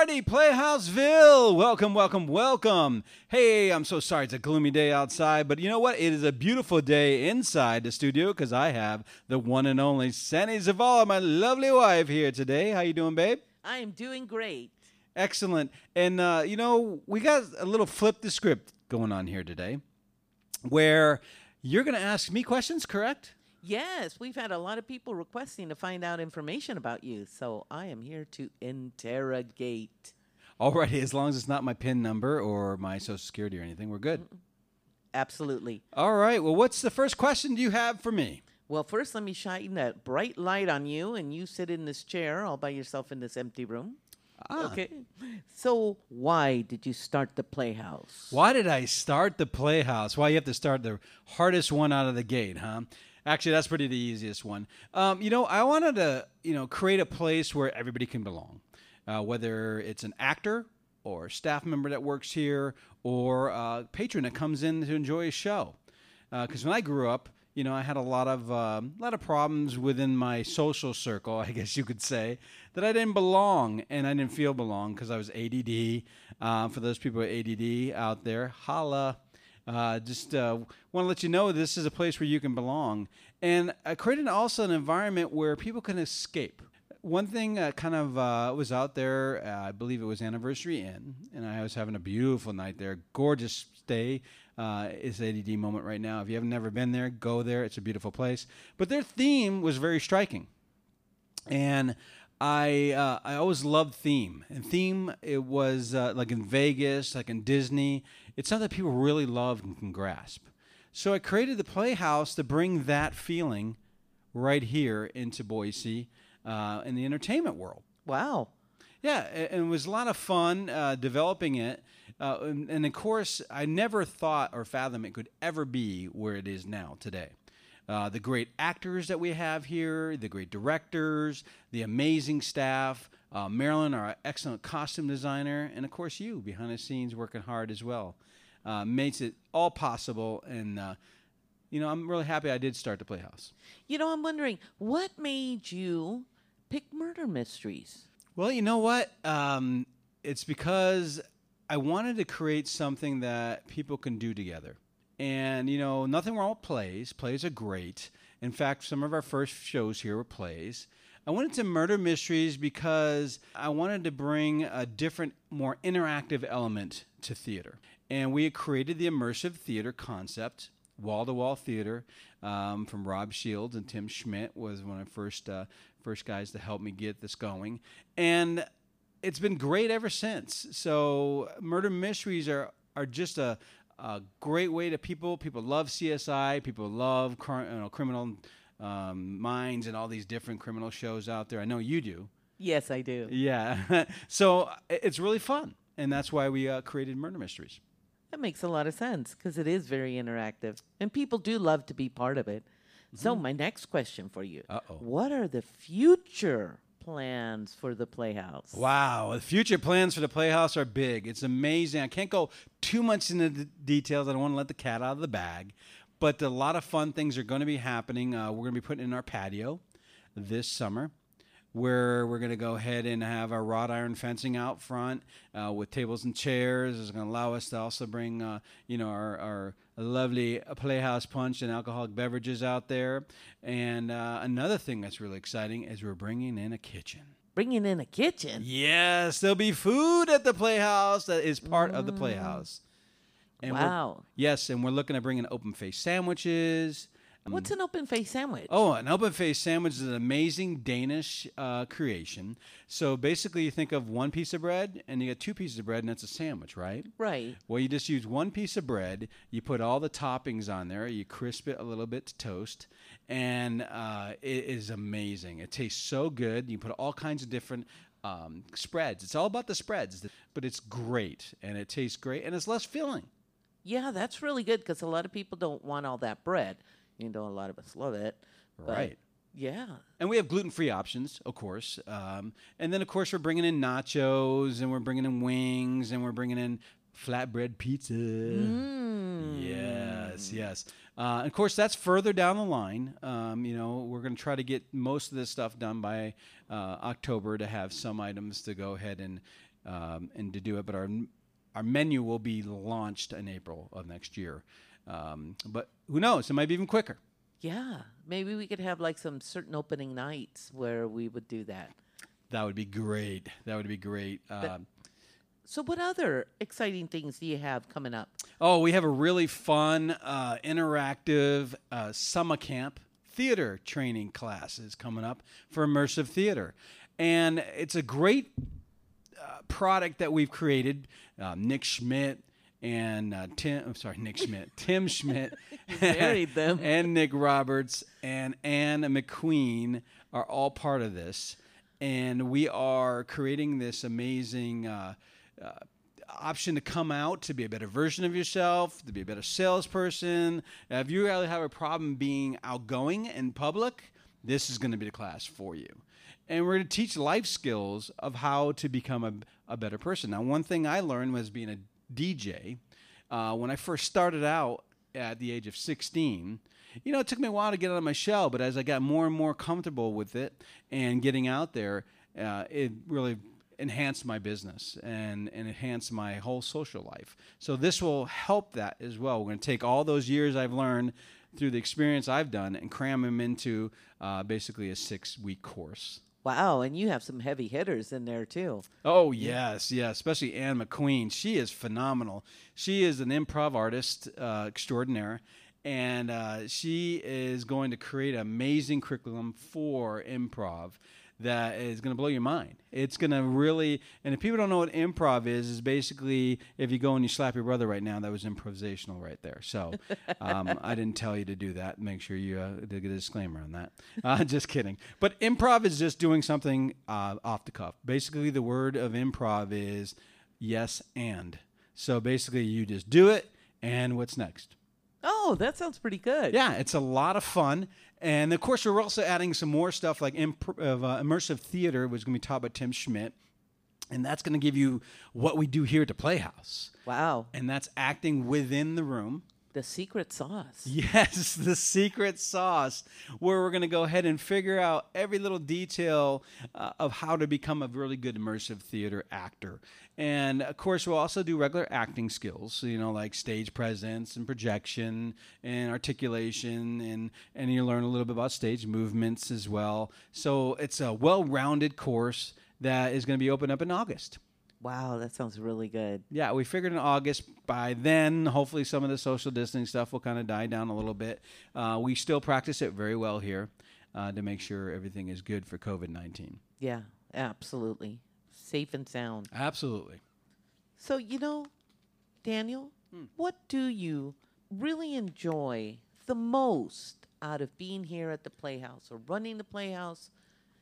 Party, Playhouseville! Welcome, welcome, welcome. Hey, I'm so sorry it's a gloomy day outside, but you know what? It is a beautiful day inside the studio because I have the one and only Sandy Zavala, my lovely wife, here today. How you doing, babe? I am doing great. Excellent. And, we got a little flip the script going on here today where you're going to ask me questions, correct? Yes, we've had a lot of people requesting to find out information about you, so I am here to interrogate. All right, as long as it's not my PIN number or my Social Security or anything, we're good. Absolutely. All right, well, what's the first question you have for me? Well, first, let me shine that bright light on you, and you sit in this chair all by yourself in this empty room. Okay. So, why did you start the Playhouse? Why did I start the Playhouse? Why you have to start the hardest one out of the gate, huh? Actually, that's pretty the easiest one. I wanted to, create a place where everybody can belong, whether it's an actor or staff member that works here or a patron that comes in to enjoy a show. Because when I grew up, I had a lot of problems within my social circle, I guess you could say, that I didn't belong and I didn't feel belong because I was ADD. For those people with ADD out there, holla. Just want to let you know this is a place where you can belong. And I created also an environment where people can escape. One thing was out there, I believe it was Anniversary Inn, and I was having a beautiful night there. Gorgeous stay. It's ADD moment right now. If you have never been there, go there. It's a beautiful place. But their theme was very striking. And I always loved theme. And theme, it was like in Vegas, like in Disney. It's something that people really love and can grasp. So I created the Playhouse to bring that feeling right here into Boise in the entertainment world. Wow. Yeah, and it was a lot of fun developing it. And of course, I never thought or fathomed it could ever be where it is now today. The great actors that we have here, the great directors, the amazing staff, Marilyn, our excellent costume designer, and of course you behind the scenes working hard as well. Makes it all possible, and I'm really happy I did start the Playhouse. I'm wondering, what made you pick murder mysteries? Well, you know what? It's because I wanted to create something that people can do together. And, nothing wrong with plays. Plays are great. In fact, some of our first shows here were plays. I went into murder mysteries because I wanted to bring a different, more interactive element to theater. And we created the immersive theater concept, wall-to-wall theater, from Rob Shields, and Tim Schmidt was one of the first guys to help me get this going. And it's been great ever since. So murder mysteries are just a great way to people love CSI, people love criminal minds and all these different criminal shows out there. I know you do. Yes, I do. Yeah. So it's really fun, and that's why we created murder mysteries. That makes a lot of sense because it is very interactive, and people do love to be part of it. So my next question for you. What are the future plans for the Playhouse? Wow, the future plans for the Playhouse are big. It's amazing. I can't go too much into the details. I don't want to let the cat out of the bag. But a lot of fun things are going to be happening. We're going to be putting in our patio this summer, where we're going to go ahead and have our wrought iron fencing out front with tables and chairs. It's going to allow us to also bring, our lovely Playhouse punch and alcoholic beverages out there. And another thing that's really exciting is we're bringing in a kitchen. Bringing in a kitchen? Yes, there'll be food at the Playhouse that is part of the Playhouse. And wow. Yes, and we're looking to bring in open-faced sandwiches. What's an open-faced sandwich? Oh, an open-faced sandwich is an amazing Danish creation. So basically you think of one piece of bread, and you get two pieces of bread, and that's a sandwich, right? Right. Well, you just use one piece of bread, you put all the toppings on there, you crisp it a little bit to toast, and it is amazing. It tastes so good. You put all kinds of different spreads. It's all about the spreads, but it's great, and it tastes great, and it's less filling. Yeah, that's really good because a lot of people don't want all that bread. A lot of us love it. Right. Yeah. And we have gluten-free options, of course. And then, of course, we're bringing in nachos, and we're bringing in wings, and we're bringing in flatbread pizza. Yes. Of course, that's further down the line. We're going to try to get most of this stuff done by October to have some items to go ahead and and to do it. But our menu will be launched in April of next year. But who knows? It might be even quicker. Yeah, maybe we could have like some certain opening nights where we would do that. That would be great. So what other exciting things do you have coming up? Oh, we have a really fun, interactive summer camp theater training classes coming up for immersive theater. And it's a great product that we've created. Nick Schmidt and Tim Schmidt Married them. and Nick Roberts and Anne McQueen are all part of this. And we are creating this amazing option to come out, to be a better version of yourself, to be a better salesperson. If you really have a problem being outgoing in public, this is going to be the class for you. And we're going to teach life skills of how to become a better person. Now, one thing I learned was being a DJ. When I first started out at the age of 16, it took me a while to get out of my shell, but as I got more and more comfortable with it and getting out there, it really enhanced my business and enhanced my whole social life. So this will help that as well. We're going to take all those years I've learned through the experience I've done and cram them into basically a 6-week course. Wow, and you have some heavy hitters in there too. Oh, yes, especially Anne McQueen. She is phenomenal. She is an improv artist extraordinaire, and she is going to create an amazing curriculum for improv that is going to blow your mind. It's going to really, and if people don't know what improv is basically if you go and you slap your brother right now, that was improvisational right there. So I didn't tell you to do that. Make sure you get a disclaimer on that. Just kidding. But improv is just doing something off the cuff. Basically, the word of improv is yes and. So basically, you just do it, and what's next? Oh, that sounds pretty good. Yeah, it's a lot of fun. And, of course, we're also adding some more stuff like immersive theater, which is going to be taught by Tim Schmidt. And that's going to give you what we do here at the Playhouse. Wow. And that's acting within the room. The secret sauce. Yes, the secret sauce, where we're going to go ahead and figure out every little detail of how to become a really good immersive theater actor. And, of course, we'll also do regular acting skills, like stage presence and projection and articulation, and you learn a little bit about stage movements as well. So it's a well-rounded course that is going to be opened up in August. Wow, that sounds really good. Yeah, we figured in August. By then, hopefully some of the social distancing stuff will kind of die down a little bit. We still practice it very well here to make sure everything is good for COVID-19. Yeah, absolutely. Safe and sound. Absolutely. So, Daniel, what do you really enjoy the most out of being here at the Playhouse or running the Playhouse?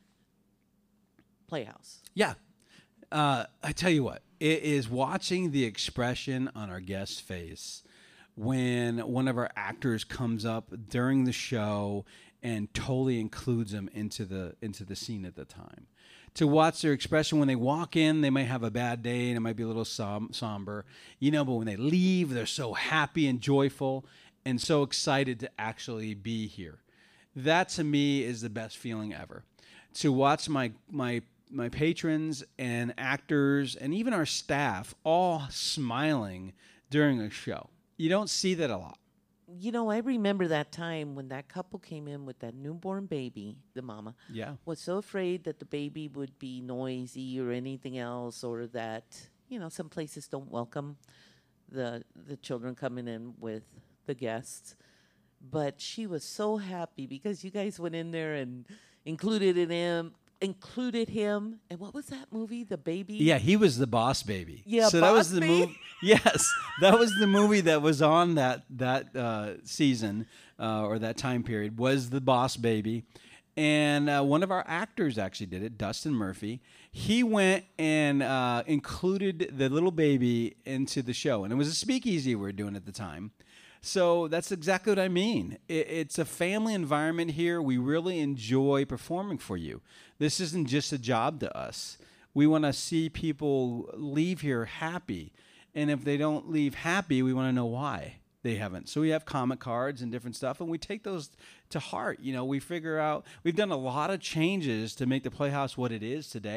Yeah. I tell you what, it is watching the expression on our guest's face when one of our actors comes up during the show and totally includes them into the scene at the time. To watch their expression when they walk in, they might have a bad day and it might be a little somber, but when they leave, they're so happy and joyful and so excited to actually be here. That to me is the best feeling ever. To watch my patrons and actors and even our staff all smiling during a show. You don't see that a lot. I remember that time when that couple came in with that newborn baby, the mama, was so afraid that the baby would be noisy or anything else, or that, some places don't welcome the children coming in with the guests. But she was so happy because you guys went in there and included him. And what was that movie? The Baby? Yeah, he was the Boss Baby. Yeah, so Boss that was the Baby? movie. Yes, that was the movie that was on that season or that time period was the Boss Baby. And one of our actors actually did it, Dustin Murphy. He went and included the little baby into the show. And it was a speakeasy we were doing at the time. So that's exactly what I mean. It's a family environment here. We really enjoy performing for you. This isn't just a job to us. We want to see people leave here happy. And if they don't leave happy, we want to know why they haven't. So we have comment cards and different stuff, and we take those to heart. We figure out, we've done a lot of changes to make the Playhouse what it is today.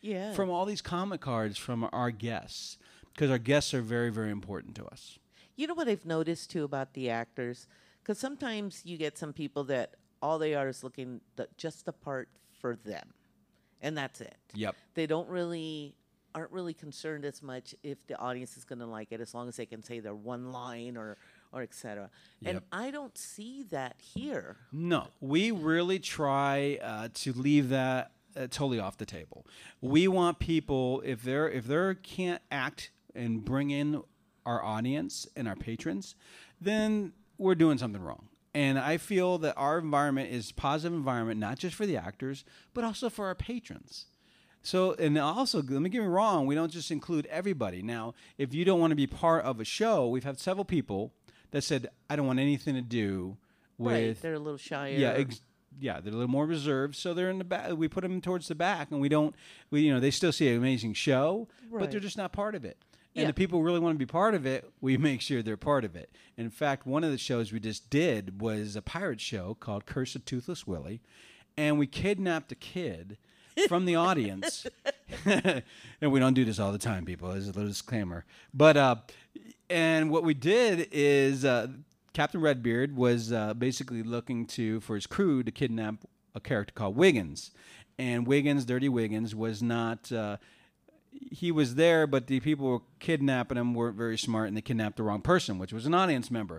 from all these comment cards from our guests, because our guests are very, very important to us. You know what I've noticed, too, about the actors? Because sometimes you get some people that all they are is looking just the part for them, and that's it. Yep. They aren't really concerned as much if the audience is going to like it, as long as they can say their one line or etc. Yep. And I don't see that here. No, we really try to leave that totally off the table. We want people, if they can't act and bring in our audience and our patrons, then we're doing something wrong. And I feel that our environment is a positive environment, not just for the actors, but also for our patrons. So, and also, let me get me wrong, we don't just include everybody. Now, if you don't want to be part of a show, we've had several people that said, I don't want anything to do with... Right, they're a little shyer. Yeah, they're a little more reserved, so they're in the back. We put them towards the back, and they still see an amazing show, but they're just not part of it. And the people who really want to be part of it, we make sure they're part of it. In fact, one of the shows we just did was a pirate show called Curse of Toothless Willie, and we kidnapped a kid from the audience. And we don't do this all the time, people. There's a little disclaimer. But and what we did is Captain Redbeard was basically looking for his crew to kidnap a character called Wiggins. And Wiggins, Dirty Wiggins, was not... he was there, but the people who were kidnapping him weren't very smart, and they kidnapped the wrong person, which was an audience member.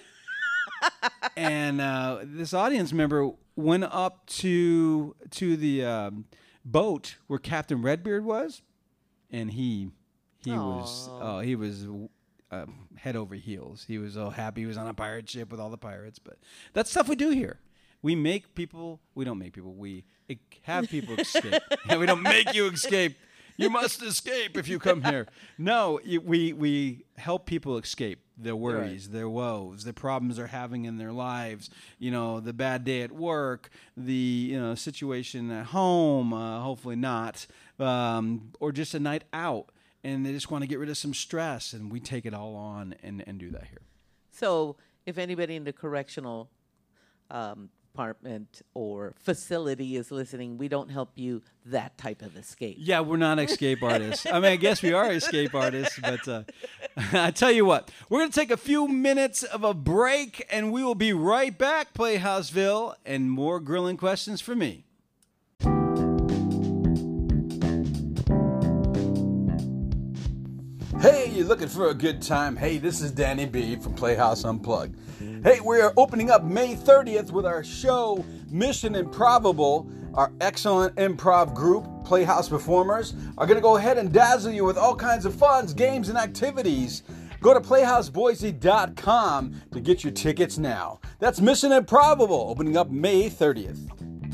And this audience member went up to the boat where Captain Redbeard was, and he was head over heels. He was so happy he was on a pirate ship with all the pirates. But that's stuff we do here. We don't make people. We have people escape. And we don't make you escape. You must escape if you come here. No, we help people escape their worries, their woes, the problems they're having in their lives. The bad day at work, the situation at home, hopefully not, or just a night out, and they just want to get rid of some stress, and we take it all on and do that here. So if anybody in the correctional department or facility is listening, we don't help you that type of escape. Yeah, we're not escape artists. I mean, I guess we are escape artists, but I tell you what, we're going to take a few minutes of a break, and we will be right back, Playhouseville, and more grilling questions for me. Hey, you looking for a good time? Hey, this is Danny B from Playhouse Unplugged. Hey, we are opening up May 30th with our show, Mission Improbable. Our excellent improv group, Playhouse performers, are going to go ahead and dazzle you with all kinds of fun, games, and activities. Go to PlayhouseBoise.com to get your tickets now. That's Mission Improbable, opening up May 30th.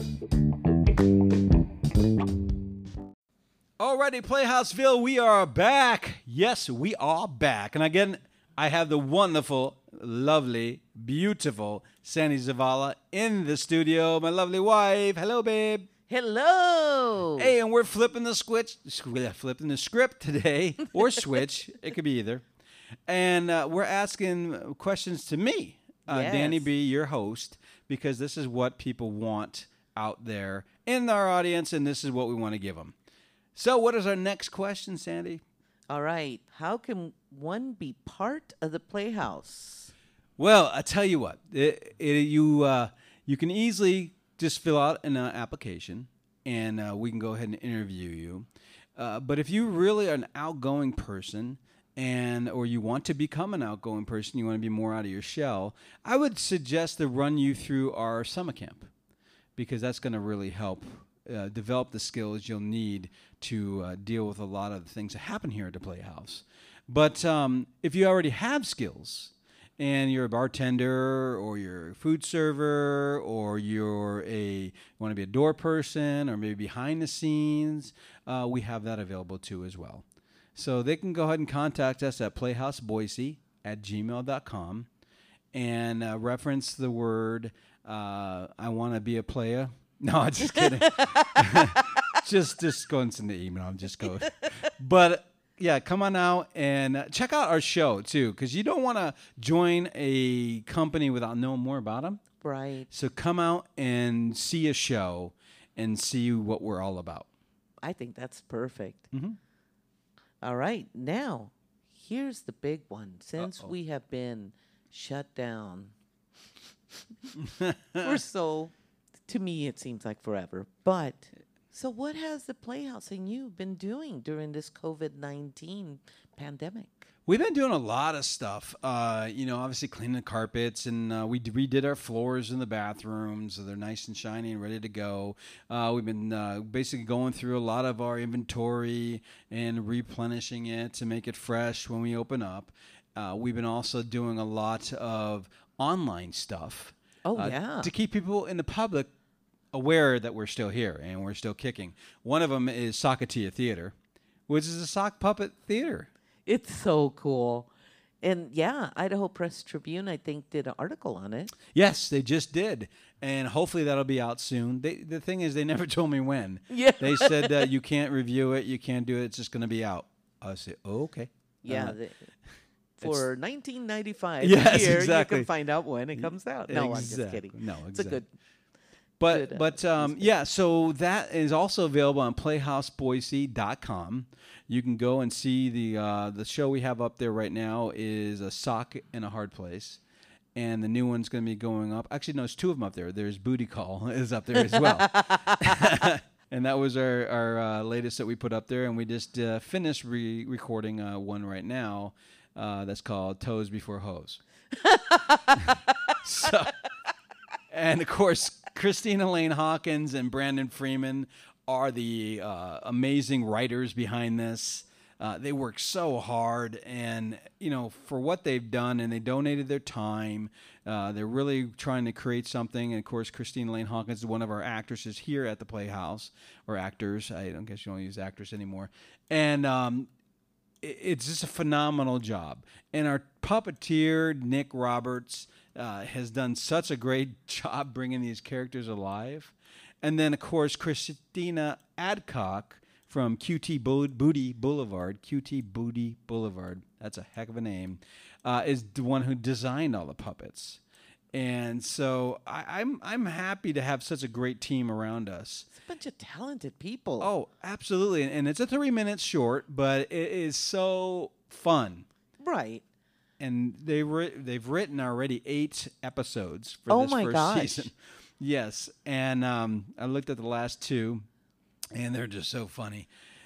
Alrighty, Playhouseville, we are back. Yes, we are back. And again, I have the wonderful, lovely, beautiful Sandy Zavala in the studio. My lovely wife. Hello, babe. Hello. Hey, and we're flipping the script today, or switch. It could be either. And we're asking questions to me, Yes. Danny B., your host, because this is what people want out there in our audience, and this is what we want to give them. So what is our next question, Sandy? All right. How can one be part of the Playhouse? Well, I tell you what, you can easily just fill out an application, and we can go ahead and interview you. But if you really are an outgoing person, or you want to become an outgoing person, you want to be more out of your shell, I would suggest to run you through our summer camp, because that's going to really help develop the skills you'll need to deal with a lot of the things that happen here at the Playhouse. But if you already have skills, and you're a bartender, or you're a food server, or you want to be a door person, or maybe behind the scenes, we have that available too as well. So they can go ahead and contact us at playhouseboise@gmail.com and reference the word, I want to be a player. No, I'm just kidding. just go and send the email. I'm just going. But yeah, come on out and check out our show too, because you don't want to join a company without knowing more about them. Right. So come out and see a show and see what we're all about. I think that's perfect. Mm-hmm. All right. Now, here's the big one. Since we have been shut down for to me, it seems like forever. But so what has the Playhouse and you been doing during this COVID-19 pandemic? We've been doing a lot of stuff. Obviously cleaning the carpets, and we redid our floors in the bathrooms, so they're nice and shiny and ready to go. We've been basically going through a lot of our inventory and replenishing it to make it fresh when we open up. We've been also doing a lot of online stuff. To keep people in the public aware that we're still here and we're still kicking. One of them is Sockatia Theater, which is a sock puppet theater. It's so cool. And Idaho Press Tribune, I think, did an article on it. Yes, they just did. And hopefully that'll be out soon. The thing is, they never told me when. Yeah. They said that you can't review it, you can't do it, it's just going to be out. I said, okay. Yeah. For $19.95 yes, here, exactly. you can find out when it comes out. No, I'm just kidding. No, exactly. It's a good... So that is also available on playhouseboise.com. You can go and see the show we have up there right now is A Sock in a Hard Place. And the new one's going to be going up. Actually, no, there's two of them up there. There's Booty Call is up there as well. And that was our latest that we put up there. And we just finished recording one right now that's called Toes Before Hose. And, of course, Christina Lane Hawkins and Brandon Freeman are the amazing writers behind this. They work so hard, and, for what they've done, and they donated their time. They're really trying to create something. And, of course, Christina Lane Hawkins is one of our actresses here at the Playhouse, or actors. I don't guess you don't use actors anymore. And it's just a phenomenal job. And our puppeteer, Nick Roberts, has done such a great job bringing these characters alive. And then, of course, Christina Adcock from QT Booty Boulevard, that's a heck of a name, is the one who designed all the puppets. And so I'm happy to have such a great team around us. It's a bunch of talented people. Oh, absolutely. And it's a 3 minutes short, but it is so fun. Right. And they've written already 8 episodes for this first season. Yes, and I looked at the last 2, and they're just so funny.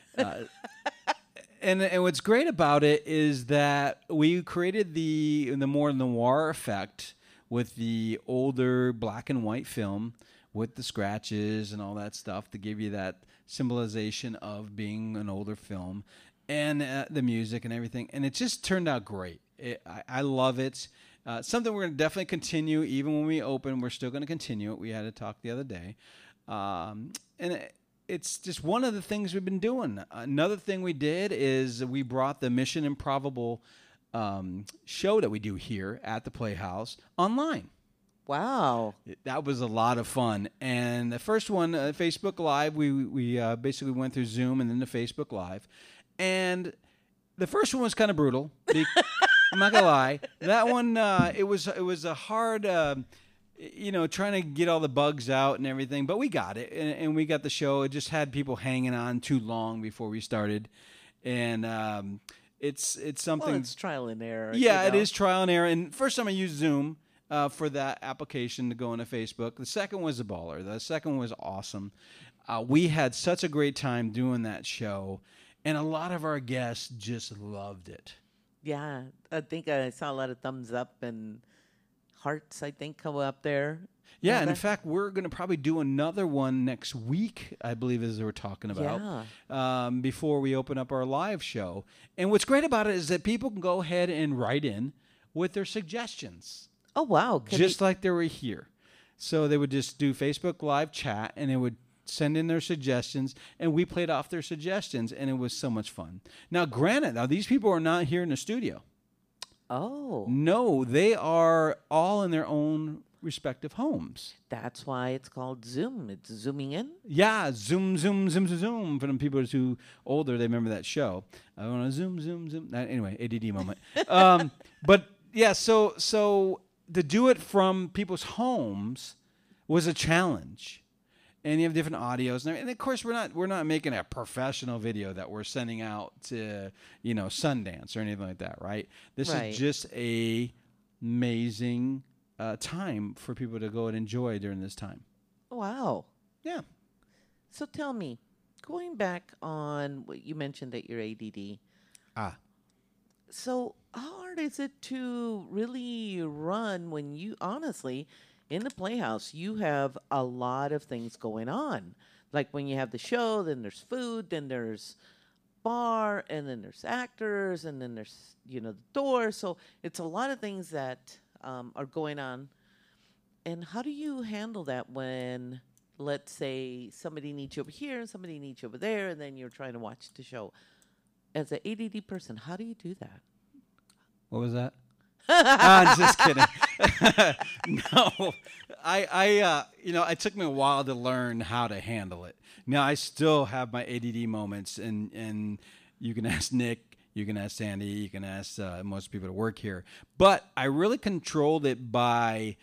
And what's great about it is that we created the more noir effect with the older black and white film with the scratches and all that stuff to give you that symbolization of being an older film, and the music and everything. And it just turned out great. I love it. Something we're going to definitely continue. Even when we open, we're still going to continue it. We had a talk the other day. And it's just one of the things we've been doing. Another thing we did is we brought the Mission Improbable show that we do here at the Playhouse online. Wow. That was a lot of fun. And the first one, Facebook Live, we basically went through Zoom and then to Facebook Live. And the first one was kind of brutal. I'm not gonna lie. That one, it was a hard, trying to get all the bugs out and everything. But we got it, and we got the show. It just had people hanging on too long before we started, and it's something. Well, it's trial and error. Yeah, it is trial and error. And first time I used Zoom for that application to go into Facebook. The second was a baller. The second was awesome. We had such a great time doing that show. And a lot of our guests just loved it. Yeah, I think I saw a lot of thumbs up and hearts, I think, come up there. Yeah, and in fact, we're going to probably do another one next week, I believe, as we're talking about, before we open up our live show. And what's great about it is that people can go ahead and write in with their suggestions. Oh, wow. Just like they were here. So they would just do Facebook Live chat, and they would send in their suggestions, and we played off their suggestions, and it was so much fun. Now, granted, these people are not here in the studio. Oh. No, they are all in their own respective homes. That's why it's called Zoom. It's zooming in? Yeah, zoom, zoom, zoom, zoom, zoom. For them people who are older, they remember that show. I want to zoom, zoom, zoom. Anyway, ADD moment. But, yeah, so to do it from people's homes was a challenge. and you have different audios, and of course we're not making a professional video that we're sending out to Sundance or anything like that, right? This is just a amazing time for people to go and enjoy during this time. Wow. Yeah. So tell me, going back on what you mentioned that you're ADD. So how hard is it to really run when you, honestly, in the Playhouse, you have a lot of things going on. Like when you have the show, then there's food, then there's bar, and then there's actors, and then there's, the door. So it's a lot of things that are going on. And how do you handle that when, let's say, somebody needs you over here and somebody needs you over there, and then you're trying to watch the show? As an ADD person, how do you do that? What was that? I'm just kidding. No, it took me a while to learn how to handle it. Now I still have my ADD moments, and you can ask Nick, you can ask Sandy, you can ask most people that work here. But I really controlled it by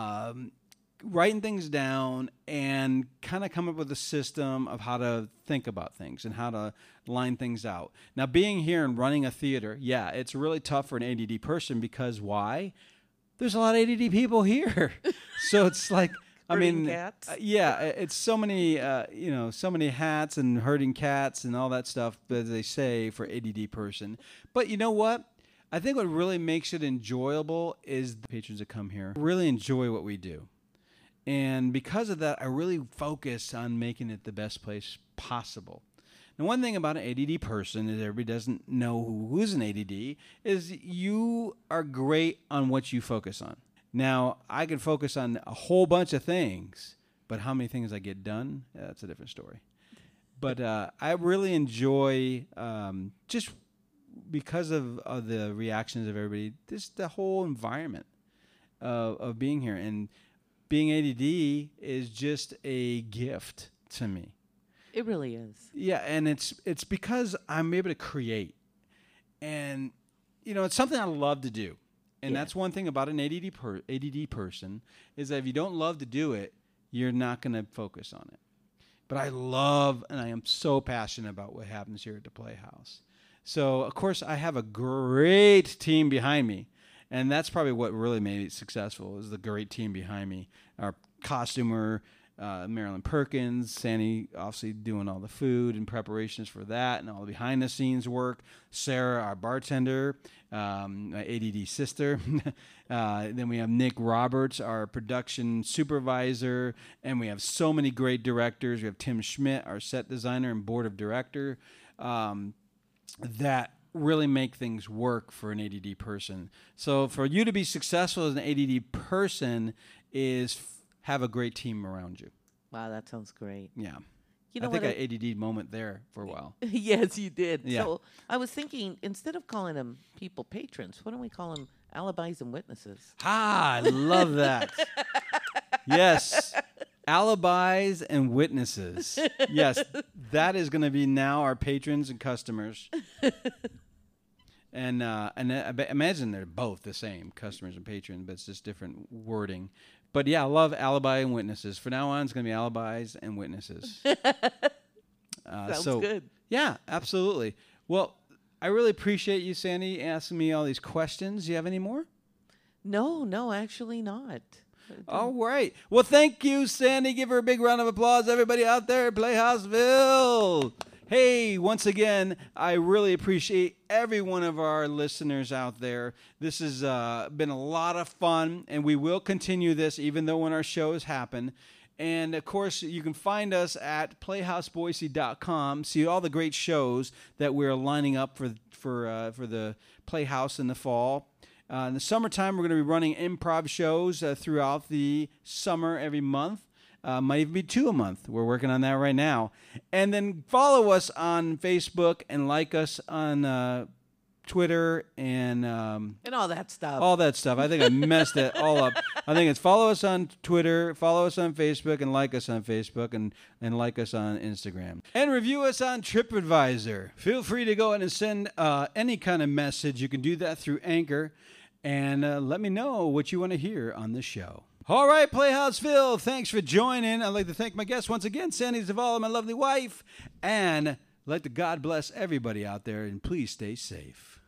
writing things down and kind of come up with a system of how to think about things and how to line things out. Now, being here and running a theater, yeah, it's really tough for an ADD person because why? There's a lot of ADD people here. So it's like, it's so many, so many hats and herding cats and all that stuff, as they say, for ADD person. But you know what? I think what really makes it enjoyable is the patrons that come here really enjoy what we do. And because of that, I really focus on making it the best place possible. Now, one thing about an ADD person is everybody doesn't know who's an ADD is you are great on what you focus on. Now, I can focus on a whole bunch of things, but how many things I get done, that's a different story. But I really enjoy, just because of the reactions of everybody, just the whole environment of being here. And being ADD is just a gift to me. It really is. Yeah, and it's because I'm able to create. And, it's something I love to do. And that's one thing about an ADD person is that if you don't love to do it, you're not going to focus on it. But I love and I am so passionate about what happens here at the Playhouse. So, of course, I have a great team behind me. And that's probably what really made it successful is the great team behind me. Our costumer, Marilyn Perkins, Sandy obviously doing all the food and preparations for that and all the behind-the-scenes work. Sarah, our bartender, my ADD sister. Then we have Nick Roberts, our production supervisor. And we have so many great directors. We have Tim Schmidt, our set designer and board of director, that really make things work for an ADD person. So for you to be successful as an ADD person is have a great team around you. Wow, that sounds great. Yeah. I think I ADD moment there for a while. Yes, you did. Yeah. So I was thinking, instead of calling them people patrons, why don't we call them alibis and witnesses? I love that. Yes. Alibis and witnesses. Yes, that is going to be now our patrons and customers. And I imagine they're both the same, customers and patrons, but it's just different wording. But yeah, I love alibi and witnesses. For now on, it's going to be alibis and witnesses. Sounds good. Yeah, absolutely. Well, I really appreciate you, Sandy, asking me all these questions. Do you have any more? No, actually not. All right. Well, thank you, Sandy. Give her a big round of applause, everybody out there at Playhouseville. Hey, once again, I really appreciate every one of our listeners out there. This has been a lot of fun, and we will continue this even though when our shows happen. And, of course, you can find us at playhouseboise.com, see all the great shows that we're lining up for the Playhouse in the fall. In the summertime, we're going to be running improv shows throughout the summer every month. Might even be 2 a month. We're working on that right now. And then follow us on Facebook and like us on Twitter and all that stuff. All that stuff. I think I messed it all up. I think it's follow us on Twitter, follow us on Facebook, and like us on Facebook, and like us on Instagram. And review us on TripAdvisor. Feel free to go ahead and send any kind of message. You can do that through Anchor. And let me know what you want to hear on the show. All right, Playhouseville, thanks for joining. I'd like to thank my guests once again, Sandy Zavala, my lovely wife, and I'd like to God bless everybody out there, and please stay safe.